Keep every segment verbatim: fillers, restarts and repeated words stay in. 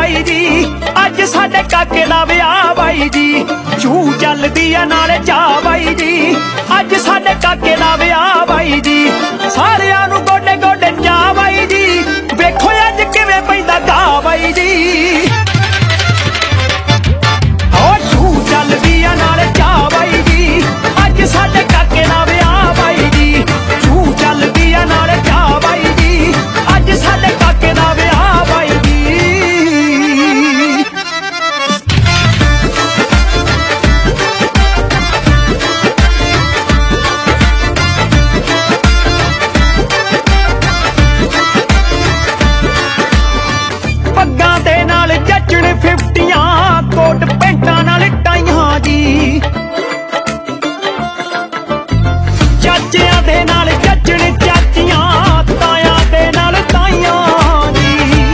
ਬਾਈ जी अज साडे काके दा विआह बाई जी चू चलदी आ नाले चा बाई जी अज साडे काके दा विआह बाई जी सारियां नूं गोडे गोडे चा बाई जी वेखो अज किवें पैंदा गा बाई जी ओ चू चलदी आ नाले चा बाई जी अज साडे काके दा विआह बाई जी चू चलदी आ नाले चा बाई जी अज साडे काके दा विआह बाई जी पग्गां दे नाल जचण फिफ्टियां कोट पैंटां नाल टाइयां जी चाचियां दे नाल जचण चाचियां तायां दे नाल ताइयां जी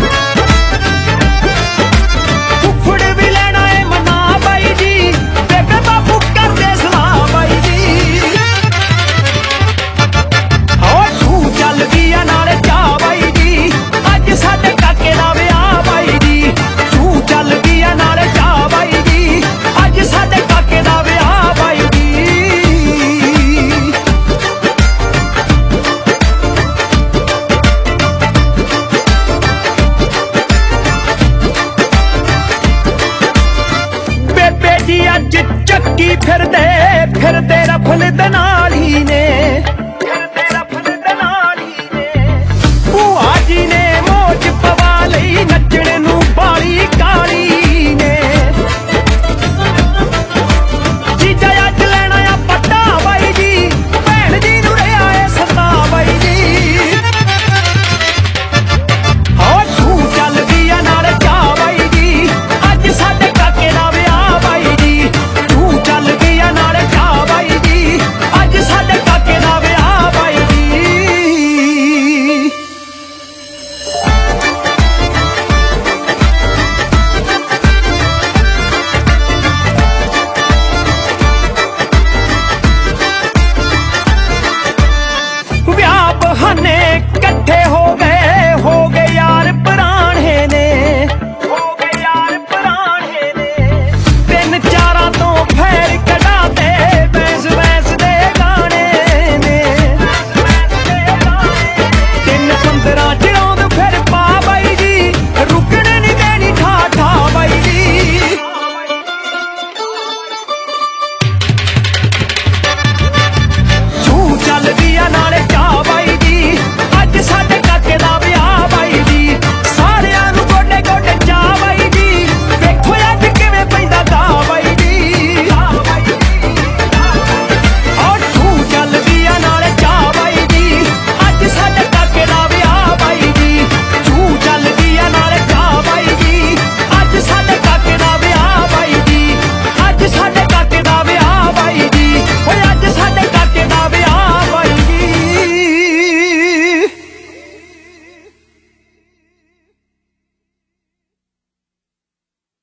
फुफड़ भी लेना है मना बाई जी बेबे बाबू करदे सलाह बाई जी ओ तू चलदी आ नाले चा बाई जी अज साडे काके दा विआह बाई जी तू चलदी आ नाले चा बाई जी अज साडे काके दा विआह बाई जी बेबे जी अज चक्की फिरदे फिरदे रफल दे नाल ही ने